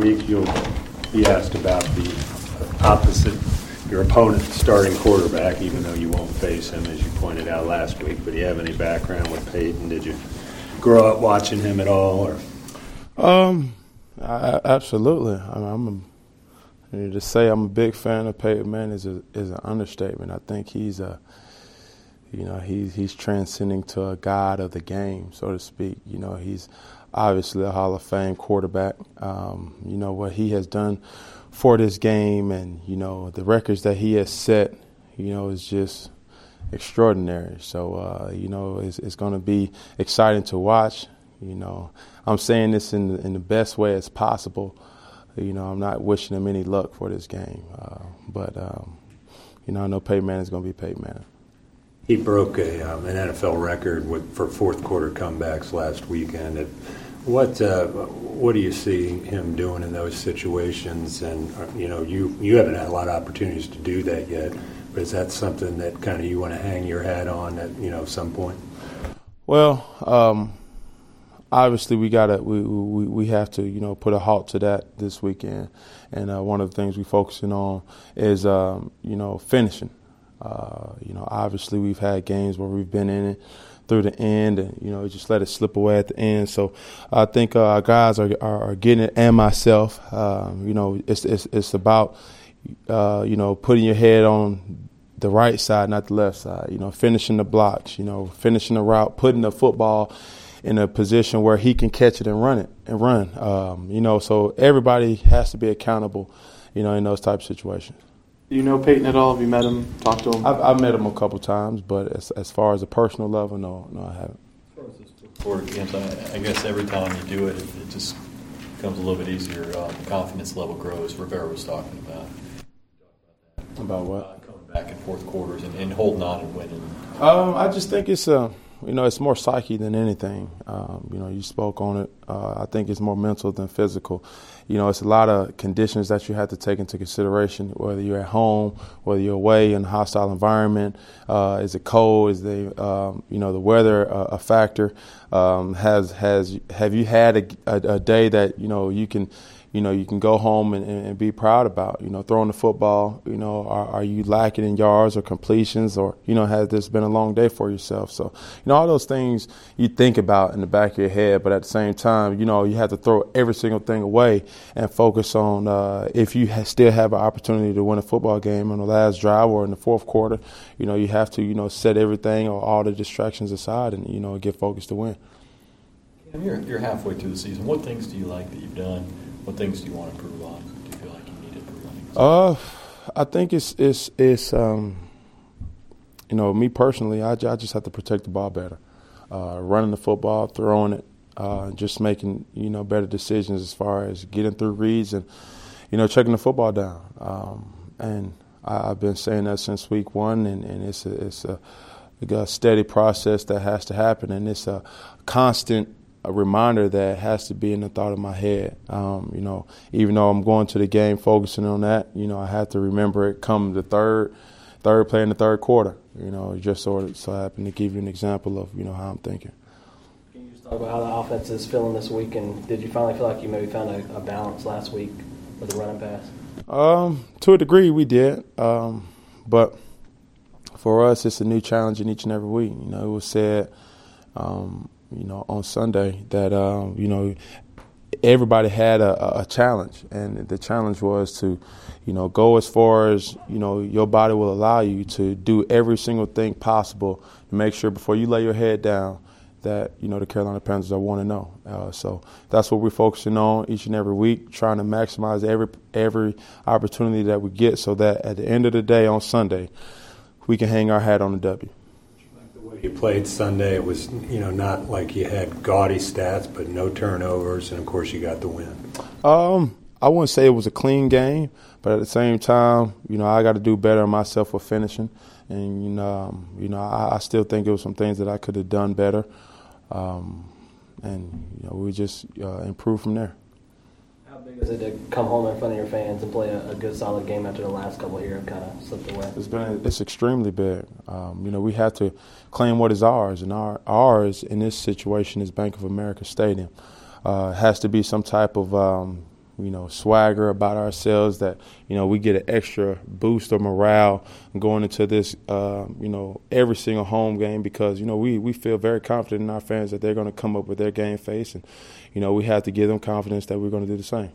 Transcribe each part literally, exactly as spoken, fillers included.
week, you'll be asked about the opposite, your opponent's starting quarterback, even though you won't face him, as you pointed out last week. But do you have any background with Peyton? Did you grow up watching him at all? Or? Um, I, absolutely. I mean, I'm a, I mean, to say I'm a big fan of Peyton Manning is a, is an understatement. I think he's a, you know, he's he's transcending to a god of the game, so to speak. You know, he's obviously a Hall of Fame quarterback. Um, you know what he has done for this game, and you know the records that he has set, you know, is just extraordinary. So uh, you know, it's, it's going to be exciting to watch. You know, I'm saying this in the, in the best way as possible. You know, I'm not wishing him any luck for this game, uh, but um, you know, I know Peyton Manning is going to be Peyton Manning. He broke a, um, an N F L record with, for fourth quarter comebacks last weekend. It, what uh, what do you see him doing in those situations? And uh, you know, you you haven't had a lot of opportunities to do that yet. But is that something that kind of you want to hang your hat on at you know some point? Well, um, obviously we gotta we, we we have to you know put a halt to that this weekend. And uh, one of the things we're focusing on is um, you know finishing. Uh, you know, obviously we've had games where we've been in it through the end, and you know, just let it slip away at the end. So I think uh, our guys are, are are getting it, and myself. Um, you know, it's it's it's about uh, you know putting your head on the right side, not the left side. You know, finishing the blocks. You know, finishing the route, putting the football in a position where he can catch it and run it and run. Um, you know, so everybody has to be accountable. You know, in those type of situations. Do you know Peyton at all? Have you met him, talked to him? I've, I've met him a couple times, but as, as far as a personal level, no, no, I haven't. For games, I, I guess every time you do it, it, it just becomes a little bit easier. Uh, the confidence level grows. Rivera was talking about. About what? Uh, coming back in fourth quarters and, and holding on and winning. Um, I just think it's a, you know, it's more psyche than anything. Um, you know, you spoke on it. Uh, I think it's more mental than physical. You know, it's a lot of conditions that you have to take into consideration, whether you're at home, whether you're away in a hostile environment. Uh, is it cold? Is the, um, you know, the weather a, a factor? Um, has, has, have you had a, a, a day that, you know, you can, you know, you can go home and, and be proud about, you know, throwing the football? You know, are, are you lacking in yards or completions, or, you know, has this been a long day for yourself? So, you know, all those things you think about in the back of your head, but at the same time, you know, you have to throw every single thing away and focus on uh, if you ha- still have an opportunity to win a football game on the last drive or in the fourth quarter, you know, you have to, you know, set everything or all the distractions aside and, you know, get focused to win. You're, you're halfway through the season. What things do you like that you've done? What things do you want to improve on? Do you feel like you need to improve on? Uh, I think it's it's it's um, you know, me personally, I, I just have to protect the ball better, uh, running the football, throwing it, uh, just making you know better decisions as far as getting through reads and you know checking the football down. Um, and I, I've been saying that since week one, and, and it's a, it's a, a steady process that has to happen, and it's a constant. A reminder that has to be in the thought of my head. Um, you know, even though I'm going to the game focusing on that, you know, I have to remember it come the third, third play in the third quarter. You know, just sort of so I happen to give you an example of you know how I'm thinking. Can you just talk about how the offense is feeling this week, and did you finally feel like you maybe found a, a balance last week with the running pass? Um, to a degree, we did, um, but for us, it's a new challenge in each and every week. You know, it was said. Um, you know, on Sunday that, um, you know, everybody had a, a challenge, and the challenge was to, you know, go as far as, you know, your body will allow you to do every single thing possible to make sure before you lay your head down that, you know, the Carolina Panthers are one and oh. Uh, so that's what we're focusing on each and every week, trying to maximize every every opportunity that we get so that at the end of the day on Sunday, we can hang our hat on the W. You played Sunday. It was, you know, not like you had gaudy stats, but no turnovers, and of course you got the win. Um, I wouldn't say it was a clean game, but at the same time, you know, I got to do better on myself with finishing, and you know, um, you know, I, I still think there were some things that I could have done better, um, and you know, we just uh, improve from there. How big is it to come home in front of your fans and play a, a good, solid game after the last couple here have kind of slipped away? It's been it's extremely big. Um, you know, we have to claim what is ours, and our ours in this situation is Bank of America Stadium. Uh, it has to be some type of um, you know, swagger about ourselves that, you know, we get an extra boost of morale going into this, uh, you know, every single home game because, you know, we, we feel very confident in our fans that they're going to come up with their game face. And, you know, we have to give them confidence that we're going to do the same.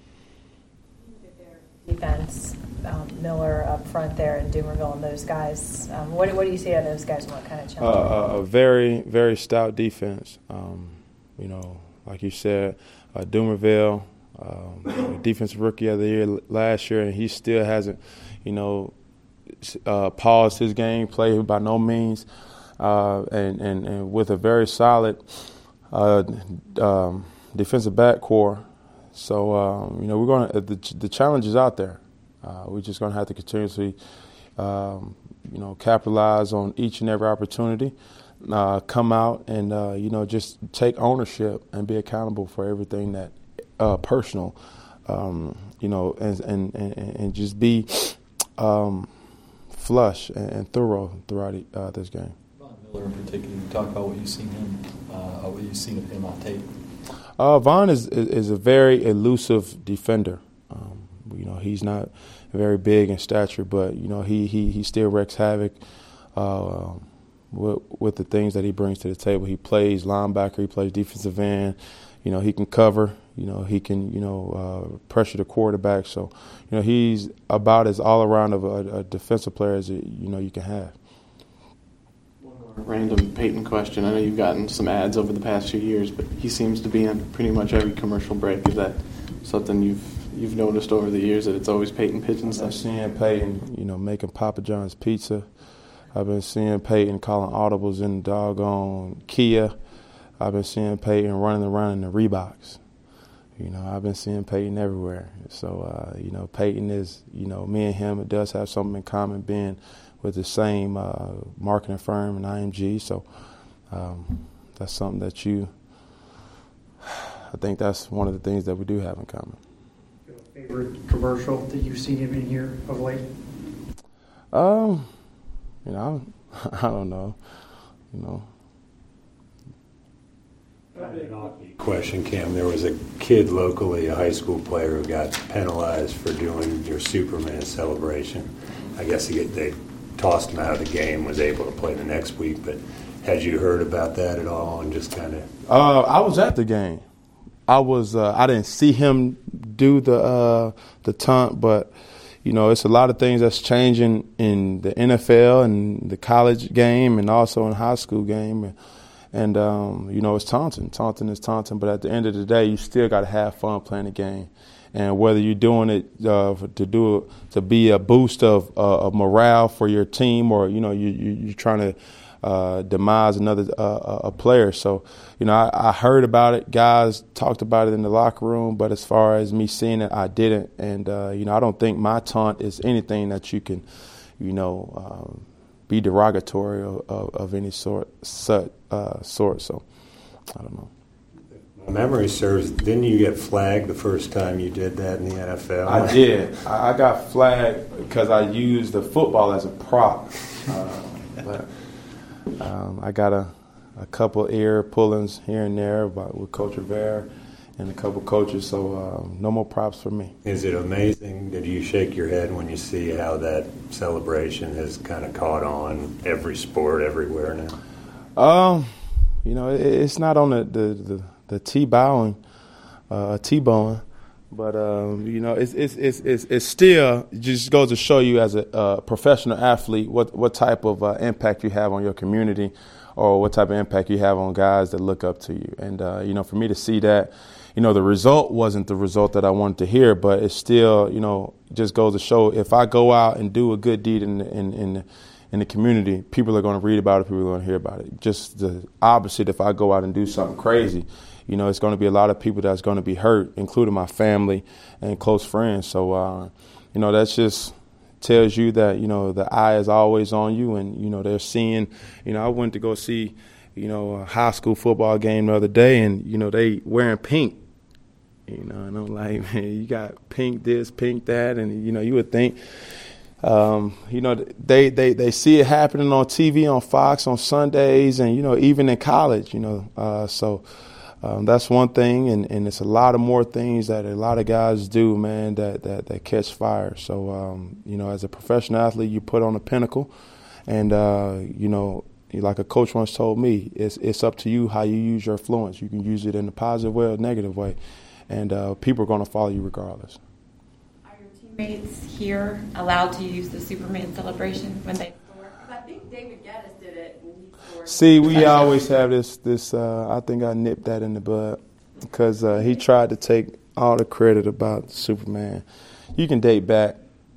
Defense, um, Miller up front there and Dumerville and those guys. Um, what, what do you see out of those guys and what kind of challenge? Uh, a very, very stout defense. Um, you know, like you said, uh, Dumerville, um, defensive rookie of the year last year, and he still hasn't, you know, uh, paused his game play by no means, uh, and, and, and with a very solid uh, um, defensive back core. So, um, you know, we're going to, the, the challenge is out there. Uh, we're just going to have to continuously, um, you know, capitalize on each and every opportunity, uh, come out and, uh, you know, just take ownership and be accountable for everything that uh, personal, um, you know, and, and, and, and just be um, flush and, and thorough throughout uh, this game. Von Miller in particular, you talk about what you've seen him, uh, what you've seen of him on tape. Uh, Von is, is is a very elusive defender. Um, you know, he's not very big in stature, but you know he he, he still wreaks havoc uh, with, with the things that he brings to the table. He plays linebacker, he plays defensive end. You know, he can cover. You know, he can you know uh, pressure the quarterback. So, you know, he's about as all around of a, a defensive player as it, you know you can have. Random Peyton question. I know you've gotten some ads over the past few years, but he seems to be on pretty much every commercial break. Is that something you've you've noticed over the years that it's always Peyton Pigeons? I've seen Peyton, you know, making Papa John's pizza. I've been seeing Peyton calling audibles in the doggone Kia. I've been seeing Peyton running around in the Reeboks. You know, I've been seeing Peyton everywhere. So, uh, you know, Peyton is, you know, me and him, it does have something in common being with the same uh, marketing firm and I M G. So um, that's something that you, I think that's one of the things that we do have in common. Favorite commercial that you've seen him in here of late? Um, you know, I don't know. You know. Question, Cam. There was a kid locally, a high school player, who got penalized for doing your Superman celebration. I guess he get, they tossed him out of the game, was able to play the next week. But had you heard about that at all and just kind of? Uh, I was at the game. I was. Uh, I didn't see him do the uh, the taunt, but you know, it's a lot of things that's changing in the N F L and the college game, and also in high school game. And, and um, you know, it's taunting. Taunting is taunting, but at the end of the day, you still got to have fun playing the game. And whether you're doing it uh, to do to be a boost of, uh, of morale for your team, or you know, you, you, you're trying to uh, demise another uh, a player. So, you know, I, I heard about it. Guys talked about it in the locker room, but as far as me seeing it, I didn't. And uh, you know, I don't think my taunt is anything that you can, you know, um, be derogatory of, of, of any sort. Sort, uh, sort. So, I don't know. Memory serves, didn't you get flagged the first time you did that in the N F L? I did. I got flagged because I used the football as a prop. Uh, but um, I got a, a couple ear pullings here and there about, with Coach Rivera and a couple coaches, so uh, no more props for me. Is it amazing? Did you shake your head when you see how that celebration has kind of caught on every sport, everywhere now? Um, you know, it, it's not on the the, the the T-bowing, uh, T-bowing, but um, you know, it's it's it's it's, it's still it just goes to show you as a uh, professional athlete what what type of uh, impact you have on your community, or what type of impact you have on guys that look up to you. And uh, you know, for me to see that, you know, the result wasn't the result that I wanted to hear, but it still, you know, just goes to show if I go out and do a good deed in the, in in the, in the community, people are going to read about it, people are going to hear about it. Just the opposite, if I go out and do something crazy, you know, it's going to be a lot of people that's going to be hurt, including my family and close friends. So, uh, you know, that's just tells you that, you know, the eye is always on you, and, you know, they're seeing, you know, I went to go see, you know, a high school football game the other day, and, you know, they wearing pink, you know, and I'm like, man, you got pink this, pink that, and, you know, you would think, Um, you know, they, they, they see it happening on T V, on Fox, on Sundays, and, you know, even in college, you know. Uh, so, um, that's one thing, and, and it's a lot of more things that a lot of guys do, man, that, that, that catch fire. So, um, you know, as a professional athlete, you put on a pinnacle, and, uh, you know, like a coach once told me, it's it's up to you how you use your influence. You can use it in a positive way or a negative way, and uh, people are going to follow you regardless. Are your teammates here allowed to use the Superman celebration when they score? Because I think David Gaddis did it when he scored. See, we always have this, this uh, I think I nipped that in the bud because uh, he tried to take all the credit about Superman. You can date back.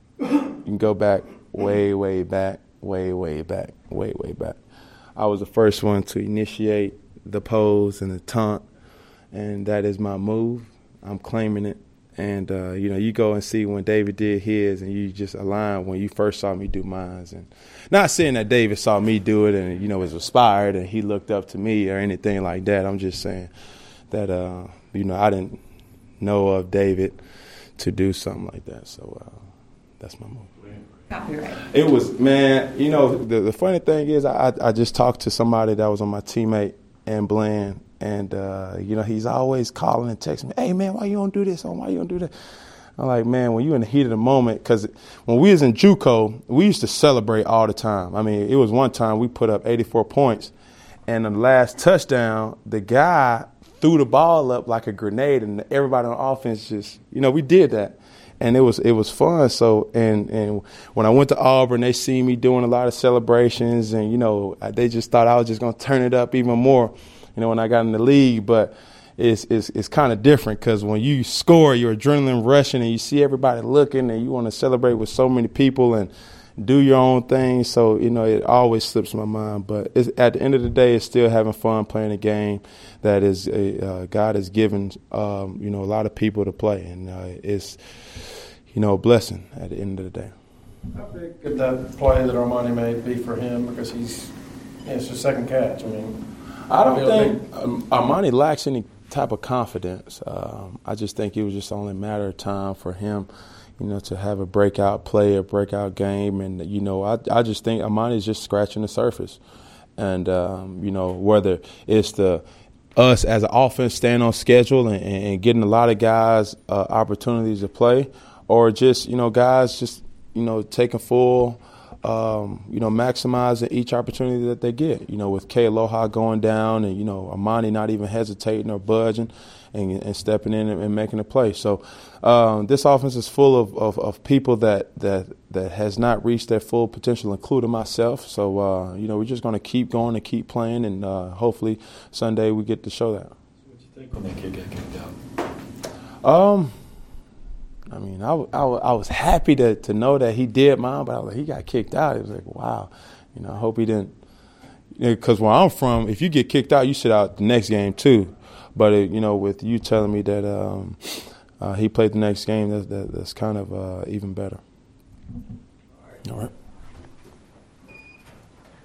You can go back way, way back, way, way back, way, way back. I was the first one to initiate the pose and the taunt, and that is my move. I'm claiming it. And, uh, you know, you go and see when David did his, and you just align when you first saw me do mine. And not saying that David saw me do it and, you know, was inspired and he looked up to me or anything like that. I'm just saying that, uh, you know, I didn't know of David to do something like that. So uh, that's my move. Copyright. It was, man, you know, the, the funny thing is I, I just talked to somebody that was on my teammate and Bland, and, uh, you know, he's always calling and texting me, hey, man, why you don't do this? Or why you don't do that? I'm like, man, when you're in the heat of the moment, because when we was in JUCO, we used to celebrate all the time. I mean, it was one time we put up eighty-four points, and on the last touchdown, the guy threw the ball up like a grenade, and everybody on offense just, you know, we did that. And it was it was fun. So and and when I went to Auburn, they see me doing a lot of celebrations, and you know they just thought I was just gonna turn it up even more, you know, when I got in the league. But it's it's it's kind of different because when you score, your adrenaline rushing, and you see everybody looking, and you want to celebrate with so many people and do your own thing. So you know it always slips my mind. But it's, at the end of the day, it's still having fun playing a game that is a, uh, God has given um, you know a lot of people to play, and uh, it's. You know, a blessing at the end of the day. How big could that play that Armani made be for him? Because he's, yeah, it's his second catch. I mean, I don't think um, Armani lacks any type of confidence. Um, I just think it was just only a matter of time for him, you know, to have a breakout play, a breakout game. And, you know, I, I just think Armani is just scratching the surface. And, um, you know, whether it's the us as an offense staying on schedule and, and getting a lot of guys uh, opportunities to play, or just, you know, guys just, you know, taking full, um, you know, maximizing each opportunity that they get. You know, with K Aloha going down and, you know, Armani not even hesitating or budging and, and stepping in and, and making a play. So um, this offense is full of, of, of people that, that that has not reached their full potential, including myself. So, uh, you know, we're just going to keep going and keep playing, and uh, hopefully Sunday we get to show that. What do you think when that kid got kicked out? Um. I mean, I, I, I was happy to, to know that he did mine, but I was like, he got kicked out. It was like, wow. You know, I hope he didn't. Because you know, where I'm from, if you get kicked out, you sit out the next game too. But, it, you know, with you telling me that um, uh, he played the next game, that, that, that's kind of uh, even better. All right.